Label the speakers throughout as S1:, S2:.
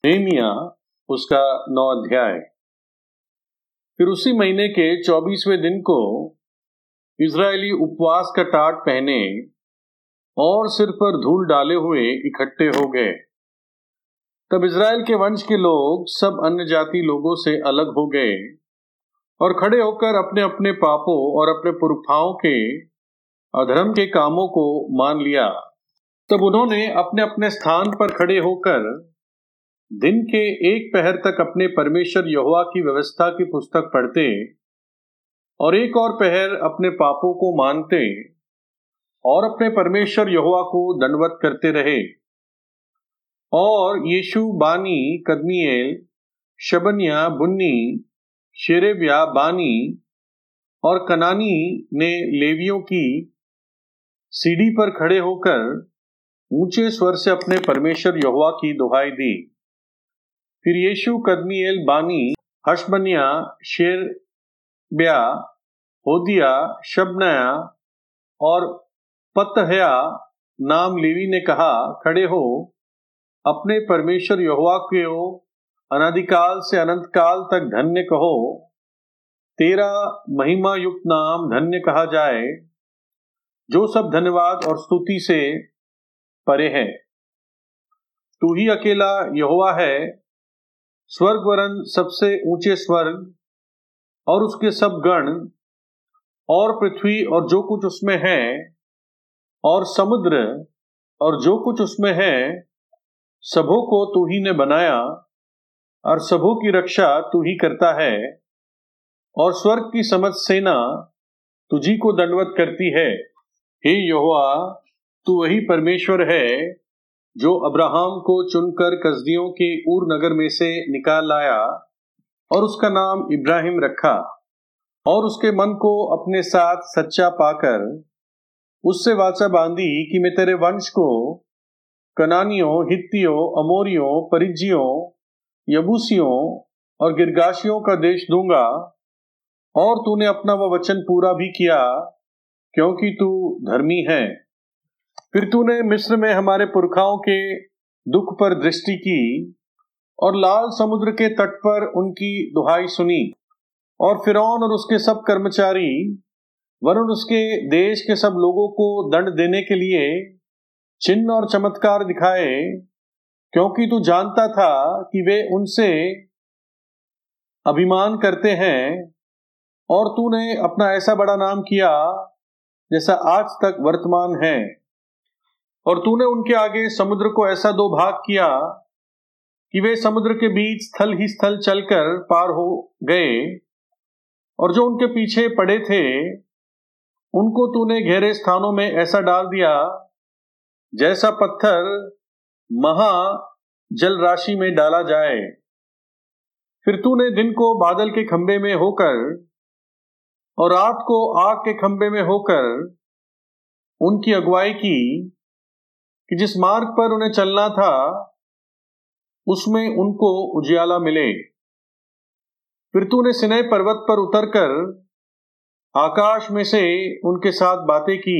S1: Nehemiah उसका 9 अध्याय। फिर उसी महीने के 24वें दिन को इजरायली उपवास का टाट पहने और सिर पर धूल डाले हुए इकट्ठे हो गए। तब इजराइल के वंश के लोग सब अन्य जाति लोगों से अलग हो गए और खड़े होकर अपने अपने पापों और अपने पुरखाओं के अधर्म के कामों को मान लिया। तब उन्होंने अपने अपने स्थान पर खड़े होकर दिन के एक पहर तक अपने परमेश्वर यहोवा की व्यवस्था की पुस्तक पढ़ते और एक और पहर अपने पापों को मानते और अपने परमेश्वर यहोवा को दंडवत करते रहे। और यीशु, बानी, कदमीएल, शबन्या, बुन्नी, शेरेबिया, बानी और कनानी ने लेवियों की सीढ़ी पर खड़े होकर ऊंचे स्वर से अपने परमेश्वर यहोवा की दुहाई दी। फिर यीशु, कदमीएल, बानी, हशबन्या, शेरेबिया, होदिया, शबन्या और पतहया नाम लेवी ने कहा, खड़े हो, अपने परमेश्वर यहोवा को अनादिकाल से अनंत काल तक धन्य कहो। तेरा महिमा युक्त नाम धन्य कहा जाए, जो सब धन्यवाद और स्तुति से परे है। तू ही अकेला यहोवा है, स्वर्ग वरन सबसे ऊंचे स्वर्ग और उसके सब गण और पृथ्वी और जो कुछ उसमें है और समुद्र और जो कुछ उसमें है, सबों को तू ही ने बनाया और सबों की रक्षा तू ही करता है। और स्वर्ग की समस्त सेना तुझी को दंडवत करती है। हे यहोवा, तू वही परमेश्वर है जो अब्राहम को चुनकर कसदियों के ऊर नगर में से निकाल लाया और उसका नाम इब्राहिम रखा, और उसके मन को अपने साथ सच्चा पाकर उससे वाचा बांधी कि मैं तेरे वंश को कनानियों, हित्तियों, अमोरियों, परिज्जियों, यबूसियों और गिरगाशियों का देश दूंगा। और तूने अपना वह वचन पूरा भी किया, क्योंकि तू धर्मी है। फिर तूने मिस्र में हमारे पुरखाओं के दुख पर दृष्टि की और लाल समुद्र के तट पर उनकी दुहाई सुनी। और फिरौन और उसके सब कर्मचारी वरुण उसके देश के सब लोगों को दंड देने के लिए चिन्ह और चमत्कार दिखाए, क्योंकि तू जानता था कि वे उनसे अभिमान करते हैं। और तूने अपना ऐसा बड़ा नाम किया जैसा आज तक वर्तमान है। और तूने उनके आगे समुद्र को ऐसा दो भाग किया कि वे समुद्र के बीच स्थल ही स्थल चलकर पार हो गए, और जो उनके पीछे पड़े थे उनको तूने गहरे स्थानों में ऐसा डाल दिया जैसा पत्थर महा जल राशि में डाला जाए। फिर तूने दिन को बादल के खंभे में होकर और रात को आग के खंभे में होकर उनकी अगुवाई की कि जिस मार्ग पर उन्हें चलना था उसमें उनको उजियाला मिले। फिर तूने सिनै पर्वत पर उतरकर आकाश में से उनके साथ बातें की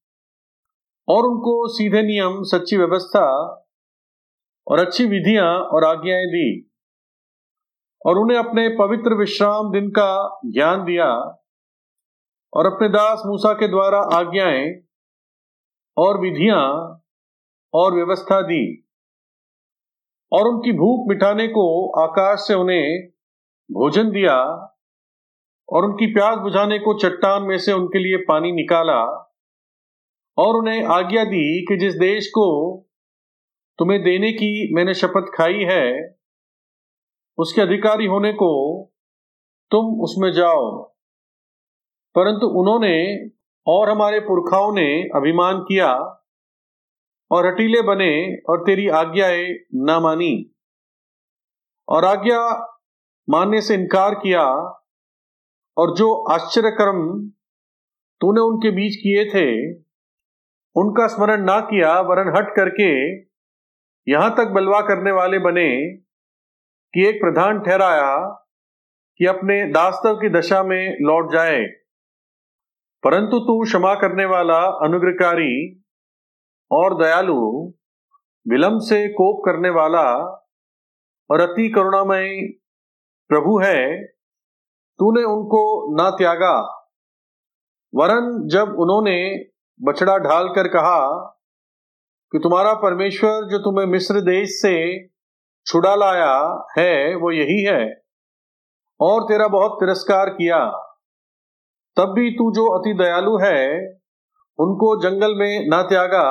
S1: और उनको सीधे नियम, सच्ची व्यवस्था और अच्छी विधियां और आज्ञाएं दी, और उन्हें अपने पवित्र विश्राम दिन का ज्ञान दिया और अपने दास मूसा के द्वारा आज्ञाएं और विधियां और व्यवस्था दी। और उनकी भूख मिटाने को आकाश से उन्हें भोजन दिया और उनकी प्यास बुझाने को चट्टान में से उनके लिए पानी निकाला। और उन्हें आज्ञा दी कि जिस देश को तुम्हें देने की मैंने शपथ खाई है, उसके अधिकारी होने को तुम उसमें जाओ। परंतु उन्होंने और हमारे पुरखाओं ने अभिमान किया और हठीले बने और तेरी आज्ञाएं ना मानी और आज्ञा मानने से इनकार किया। और जो आश्चर्य कर्म तूने उनके बीच किए थे उनका स्मरण ना किया, वरन हट करके यहां तक बलवा करने वाले बने कि एक प्रधान ठहराया कि अपने दासत्व की दशा में लौट जाए। परंतु तू क्षमा करने वाला, अनुग्रहकारी और दयालु, विलंब से कोप करने वाला और अति करुणामय प्रभु है, तूने उनको ना त्यागा। वरन जब उन्होंने बछड़ा ढालकर कहा कि तुम्हारा परमेश्वर जो तुम्हें मिस्र देश से छुड़ा लाया है वो यही है, और तेरा बहुत तिरस्कार किया, तब भी तू जो अति दयालु है उनको जंगल में ना त्यागा,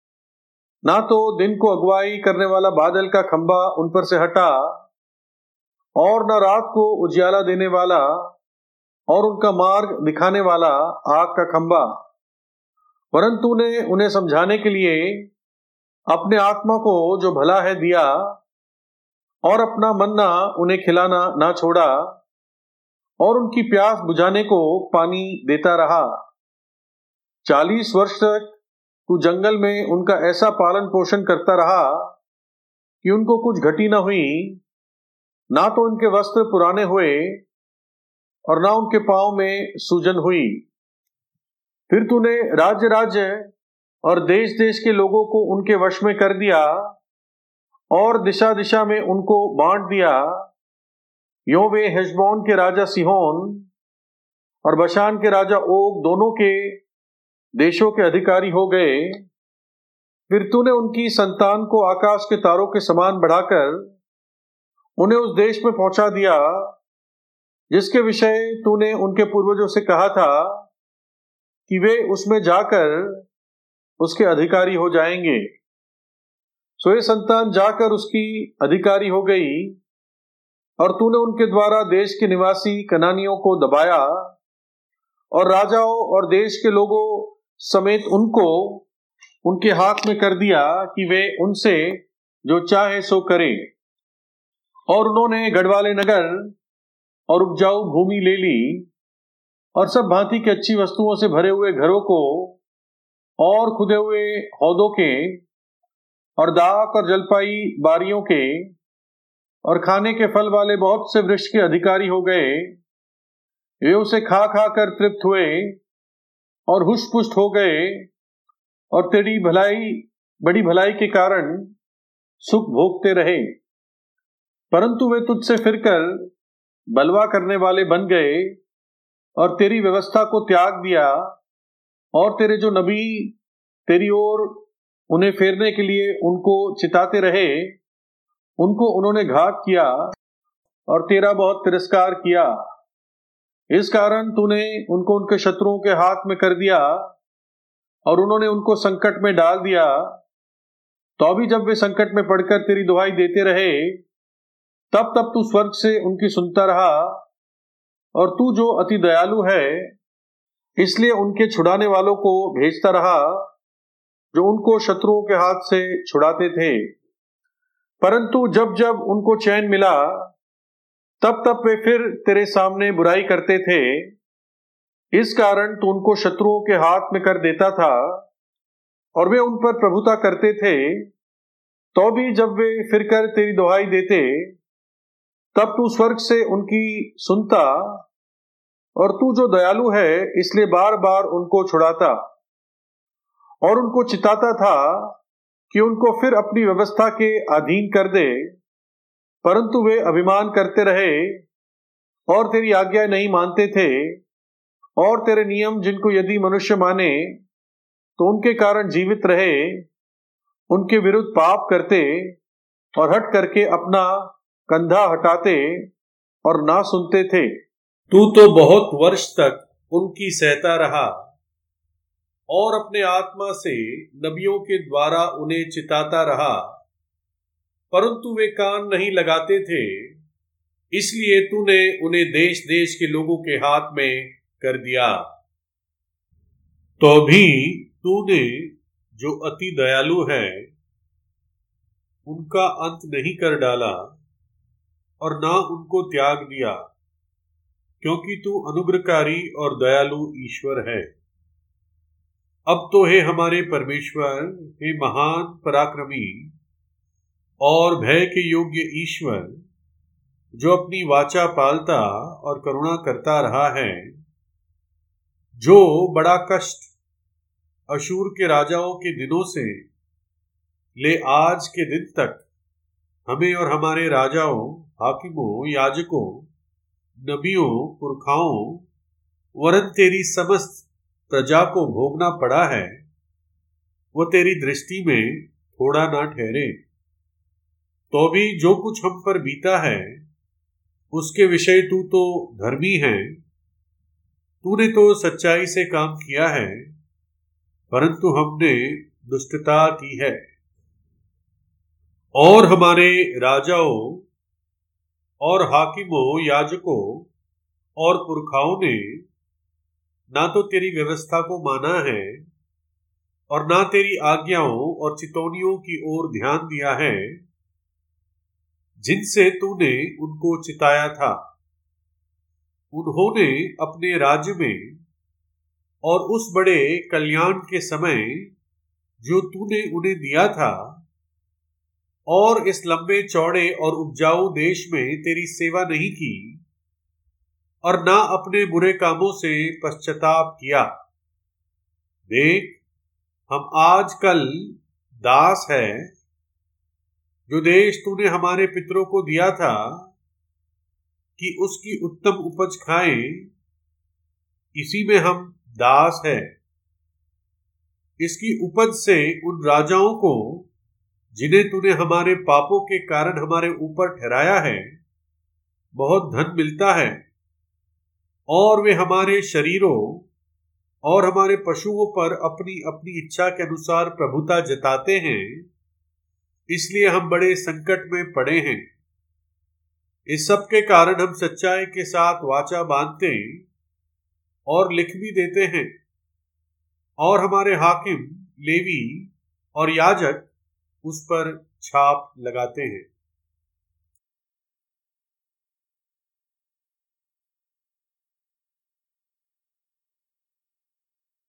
S1: ना तो दिन को अगुवाई करने वाला बादल का खंबा उन पर से हटा, और न रात को उजियाला देने वाला और उनका मार्ग दिखाने वाला आग का खंबा। वरन तूने उन्हें समझाने के लिए अपने आत्मा को जो भला है दिया, और अपना मन्ना उन्हें खिलाना ना छोड़ा, और उनकी प्यास बुझाने को पानी देता रहा। 40 वर्ष तक तू जंगल में उनका ऐसा पालन पोषण करता रहा कि उनको कुछ घटी न हुई, ना तो उनके वस्त्र पुराने हुए और ना उनके पांव में सूजन हुई। फिर तूने राज्य राज्य और देश देश के लोगों को उनके वश में कर दिया, और दिशा दिशा में उनको बांट दिया। यों वे हेशबोन के राजा सिहोन और बशान के राजा ओग दोनों के देशों के अधिकारी हो गए। फिर तूने उनकी संतान को आकाश के तारों के समान बढ़ाकर उन्हें उस देश में पहुंचा दिया जिसके विषय तूने उनके पूर्वजों से कहा था कि वे उसमें जाकर उसके अधिकारी हो जाएंगे। सो ये संतान जाकर उसकी अधिकारी हो गई, और तूने उनके द्वारा देश के निवासी कनानियों को दबाया, और राजाओं और देश के लोगों समेत उनको उनके हाथ में कर दिया कि वे उनसे जो चाहे सो करें। और उन्होंने गढ़वाले नगर और उपजाऊ भूमि ले ली, और सब भांति की अच्छी वस्तुओं से भरे हुए घरों को, और खुदे हुए हौदों के, और दाख और जलपाई बारियों के, और खाने के फल वाले बहुत से वृक्ष के अधिकारी हो गए। वे उसे खा खा कर तृप्त हुए और हुष्ट पुष्ट हो गए, और तेरी बड़ी भलाई के कारण सुख भोगते रहे। परंतु वे तुझसे फिरकर बलवा करने वाले बन गए, और तेरी व्यवस्था को त्याग दिया, और तेरे जो नबी तेरी ओर उन्हें फेरने के लिए उनको चिताते रहे, उनको उन्होंने घात किया और तेरा बहुत तिरस्कार किया। इस कारण तूने उनको उनके शत्रुओं के हाथ में कर दिया, और उन्होंने उनको संकट में डाल दिया। तो भी जब वे संकट में पड़कर तेरी दुहाई देते रहे, तब तब तू स्वर्ग से उनकी सुनता रहा, और तू जो अति दयालु है इसलिए उनके छुड़ाने वालों को भेजता रहा, जो उनको शत्रुओं के हाथ से छुड़ाते थे। परंतु जब जब उनको चैन मिला, तब तब वे फिर तेरे सामने बुराई करते थे। इस कारण तू उनको शत्रुओं के हाथ में कर देता था, और वे उन पर प्रभुता करते थे। तो भी जब वे फिरकर तेरी दुहाई देते, तब तू स्वर्ग से उनकी सुनता, और तू जो दयालु है इसलिए बार बार उनको छुड़ाता, और उनको चिताता था कि उनको फिर अपनी व्यवस्था के अधीन कर दे। परंतु वे अभिमान करते रहे और तेरी आज्ञा नहीं मानते थे, और तेरे नियम जिनको यदि मनुष्य माने तो उनके कारण जीवित रहे, उनके विरुद्ध पाप करते और हट करके अपना कंधा हटाते और ना सुनते थे।
S2: तू तो बहुत वर्ष तक उनकी सहता रहा, और अपने आत्मा से नबियों के द्वारा उन्हें चिताता रहा, परंतु वे कान नहीं लगाते थे। इसलिए तूने उन्हें देश देश के लोगों के हाथ में कर दिया। तो भी तूने जो अति दयालु है उनका अंत नहीं कर डाला, और ना उनको त्याग दिया, क्योंकि तू अनुग्रहकारी और दयालु ईश्वर है। अब तो हे हमारे परमेश्वर, हे महान पराक्रमी और भय के योग्य ईश्वर, जो अपनी वाचा पालता और करुणा करता रहा है, जो बड़ा कष्ट अशूर के राजाओं के दिनों से ले आज के दिन तक हमें और हमारे राजाओं, हाकिमों, याजकों, नबियों, पुरखाओं वरन तेरी समस्त प्रजा को भोगना पड़ा है, वो तेरी दृष्टि में थोड़ा ना ठहरे। तो भी जो कुछ हम पर बीता है उसके विषय तू तो धर्मी है। तूने तो सच्चाई से काम किया है, परंतु हमने दुष्टता की है। और हमारे राजाओं और हाकिमों, याजकों और पुरखाओं ने ना तो तेरी व्यवस्था को माना है और ना तेरी आज्ञाओं और चितौनियों की ओर ध्यान दिया है जिनसे तूने उनको चिताया था। उन्होंने अपने राज्य में और उस बड़े कल्याण के समय जो तूने उन्हें दिया था और इस लंबे चौड़े और उपजाऊ देश में तेरी सेवा नहीं की और ना अपने बुरे कामों से पश्चाताप किया। देख, हम आजकल दास है। जो देश तूने हमारे पितरों को दिया था कि उसकी उत्तम उपज खाएं, इसी में हम दास है। इसकी उपज से उन राजाओं को जिन्हें तूने हमारे पापों के कारण हमारे ऊपर ठहराया है बहुत धन मिलता है, और वे हमारे शरीरों और हमारे पशुओं पर अपनी अपनी इच्छा के अनुसार प्रभुता जताते हैं। इसलिए हम बड़े संकट में पड़े हैं। इस सब के कारण हम सच्चाई के साथ वाचा बांधते और लिख भी देते हैं, और हमारे हाकिम, लेवी और याजक उस पर छाप लगाते हैं।